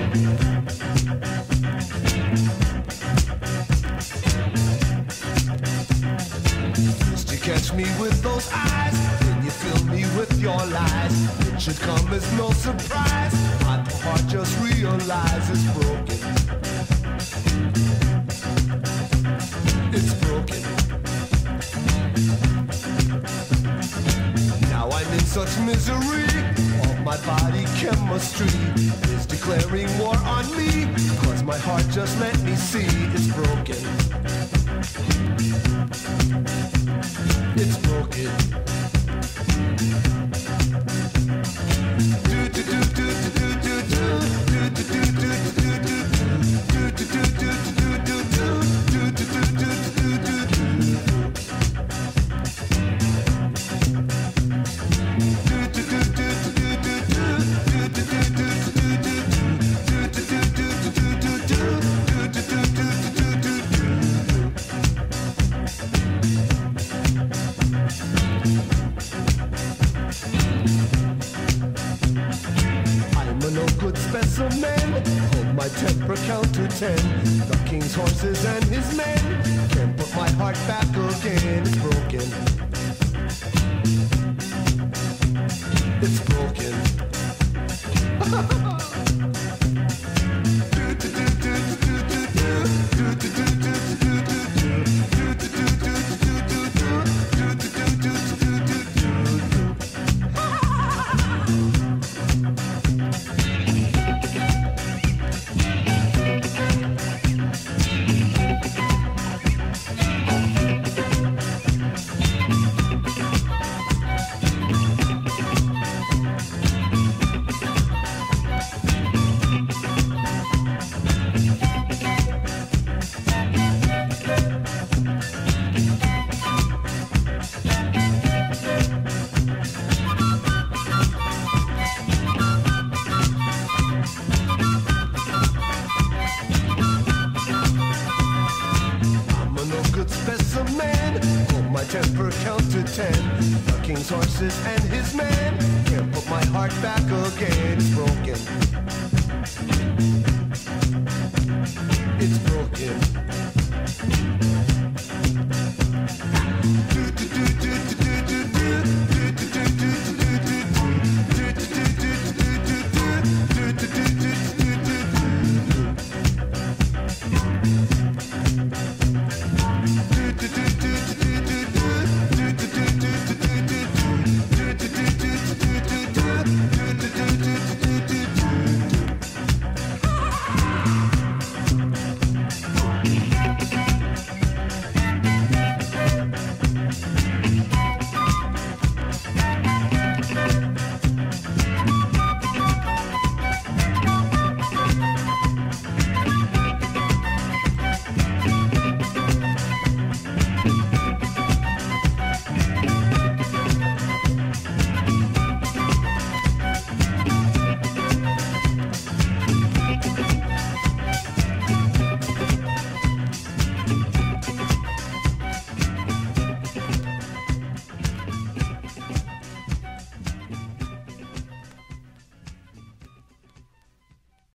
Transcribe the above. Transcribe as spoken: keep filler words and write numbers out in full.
First you catch me with those eyes, then you fill me with your lies. It should come as no surprise, my heart just realizes broken. It's broken. Now I'm in such misery, all my body chemistry is declaring war on me, cause my heart just let me see it's broken. It's broken. Do do do do do do do do do do do do do do do do do temper count to ten. The king's horses and his men can't put my heart back again. It's broken. It's broken. Temper count to ten. The king's horses and his men can't put my heart back again. It's broken.